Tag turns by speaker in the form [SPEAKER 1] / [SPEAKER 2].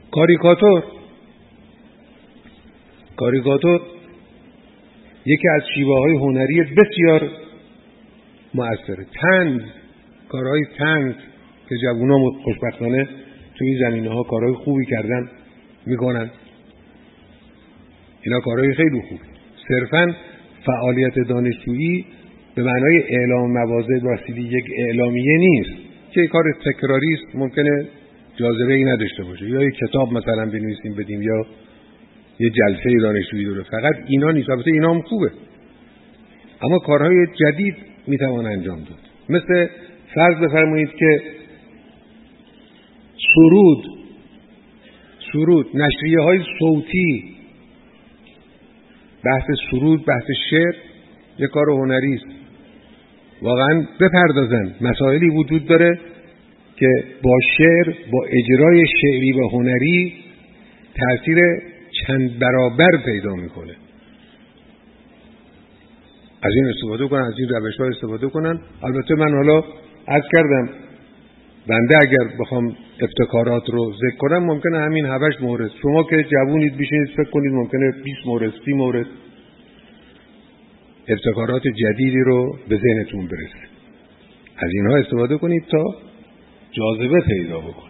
[SPEAKER 1] کاریکاتور یکی از شیوه‌های هنری بسیار مؤثره. طنز، کارهای طنز که جوونا خوشبختانه توی زمینه‌ها کارهای خوبی کردن میکنن، اینا کارهای خیلی خوبی. صرفاً فعالیت دانشجویی به معنای اعلام مواضع واسطی یک اعلامیه نیست که کار تکراری است، ممکنه جاذبه‌ای نداشته باشه، یا یک کتاب مثلا بنویسیم بدیم یا یه جلسه دانشجویی داره. فقط اینا نیست. البته اینا هم خوبه، اما کارهای جدید میتوان انجام داد. مثل فرض بفرمایید که سرود، نشریه های صوتی، بحث سرود، بحث شعر یک کار هنری است. واقعا بپردازن، مسائلی وجود داره که با شعر، با اجرای شعری و هنری تأثیر چند برابر پیدا میکنه. از این استفاده کنن، از این روش‌ها استفاده کنن. البته من حالا عرض کردم بنده اگر بخوام ابتکارات رو ذکر کنم ممکنه همین 7 مورد، شما که جوونید بشینید فکر کنید ممکنه 20 مورد 30 مورد ابتکارات جدیدی رو به ذهنتون برسه. از اینها استفاده کنید تا جاذبه پیدا بکنید.